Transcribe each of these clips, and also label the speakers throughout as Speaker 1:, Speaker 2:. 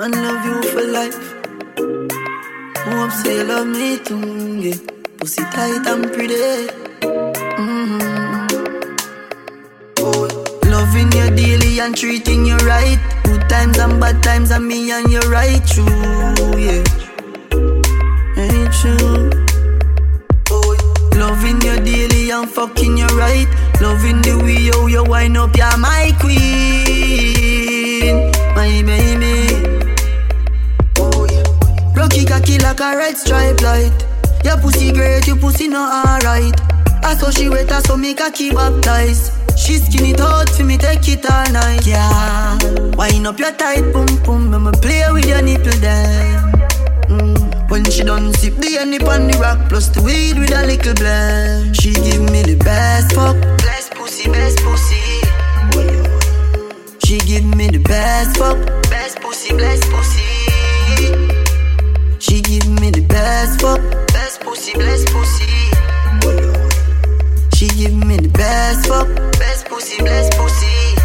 Speaker 1: Man love you for life. Hope say you love me too, yeah. Pussy tight and pretty. Loving you daily and treating you right. Good times and bad times and me and you right true, yeah. Ain't true. Loving you daily and fucking you right. Loving the way how you wind up, you're my queen, my baby. Rocky cocky like a red stripe light. Your pussy great, your pussy not alright. I saw she wet, I saw me cocky baptized. She skin it out for me, take it all night. Yeah, wind up your tight pum pum, I'ma play with your nipple there. When she done sip the honey on the rock, plus the weed with a little blend. She give me the best fuck, best pussy, best pussy. She give me the best fuck, best pussy, best pussy. She give me the best fuck, best pussy, best pussy. She give me the best fuck, best pussy, best pussy.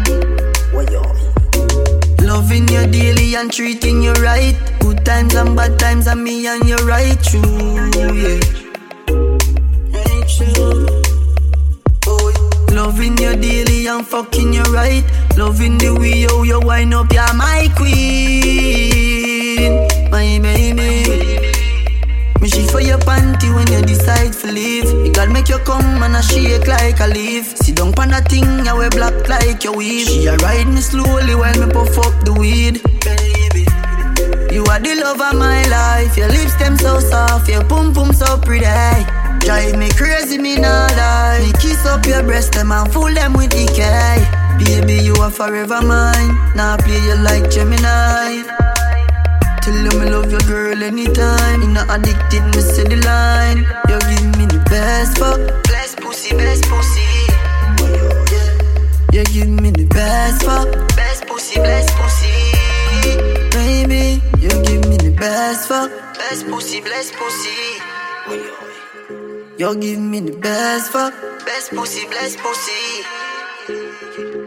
Speaker 1: Loving you daily and treating you right. Good times and bad times and me and you right true, yeah. Right true. Loving you daily and fucking you right. Loving the way how you wind up, you're my queen, my baby. Me shit for your panty when you decide to leave. You gotta make you come and I shake like a leaf. Sit down pon that thing, you wear black like your weave. She a ride me slowly while me puff up the weed. Baby, you are the love of my life. Your lips them so soft, your pum pum so pretty. Drive me crazy, me not lie. Me kiss up your breast them and fool them with decay. Baby, you are forever mine. Now play you like Gemini. Tell you me love your girl anytime. You not addicted, me say the line. You give me the best fuck, best pussy, best pussy. You give me the best fuck, best pussy, best pussy. Baby, you give me the best fuck, best pussy, best pussy. You give me the best fuck, best pussy, best pussy.